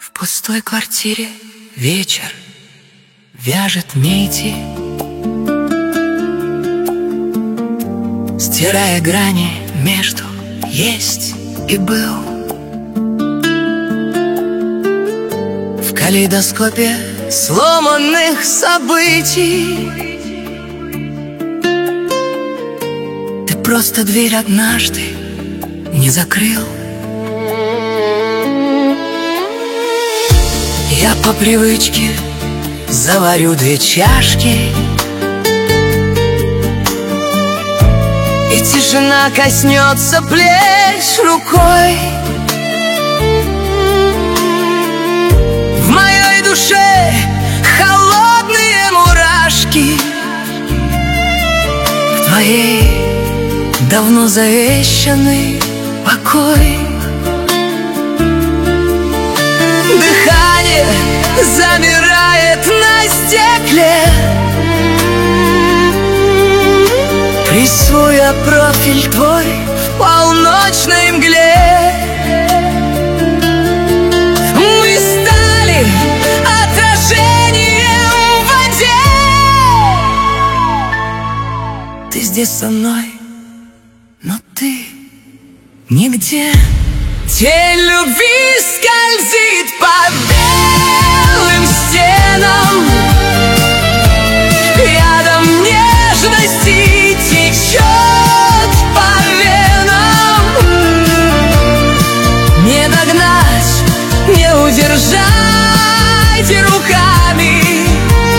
В пустой квартире вечер вяжет нити, стирая грани между есть и был. В калейдоскопе сломанных событий ты просто дверь однажды не закрыл. Я по привычке заварю 2 чашки, и тишина коснется плеч рукой. В моей душе холодные мурашки, в твоей давно завещанный покой. Дыхание замирает на стекле, рисуя профиль твой в полночной мгле. Мы стали отражением в воде. Ты здесь со мной, но ты нигде. Тень любви скользит по белым стенам, рядом нежности течет по венам. Не догнать, не удержать руками,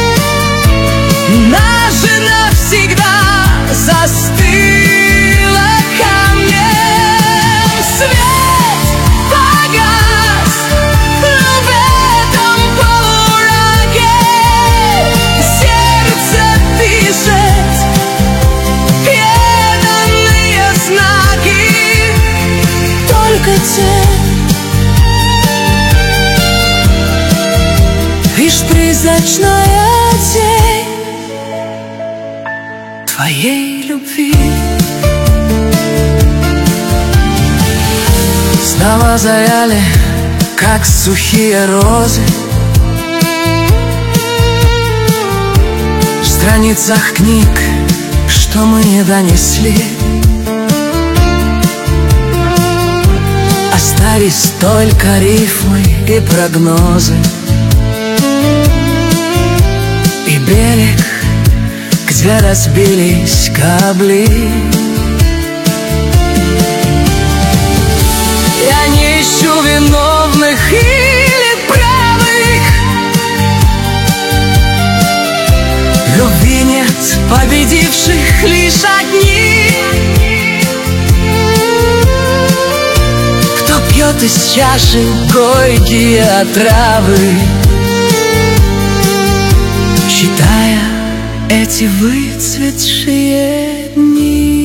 наша навсегда застыла камнем. Свет погас, но в этом полумраке сердце пишет преданные знаки. Только тень, лишь призрачная тень твоей любви. Снова завяли, как сухие розы, в страницах книг, что мы не донесли. Остались только рифмы и прогнозы, и берег, где разбились корабли. Я не ищу виновных или правых, в любви нет победивших, лишь одни, кто пьет из чаши горькие отравы, считая эти выцветшие дни.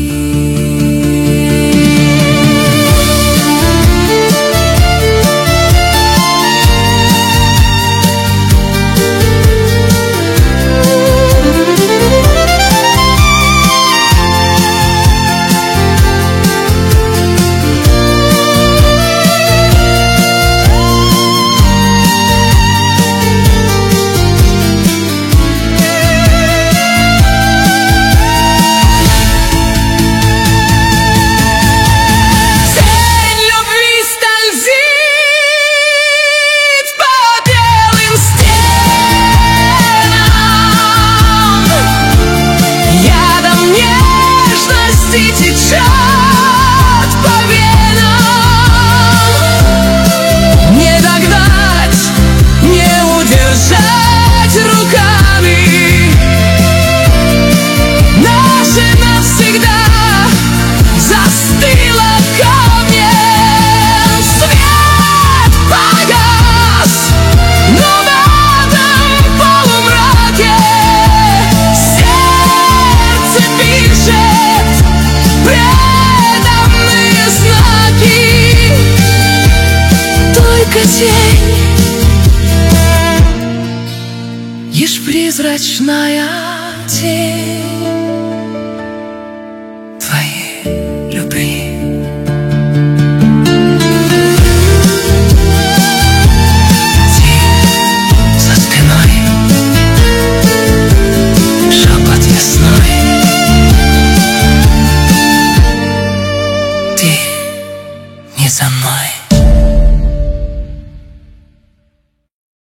Тень, лишь призрачная тень.